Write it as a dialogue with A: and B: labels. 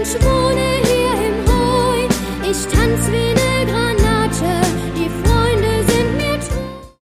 A: Ich wohne hier im Heu, ich tanz wie ne Granate.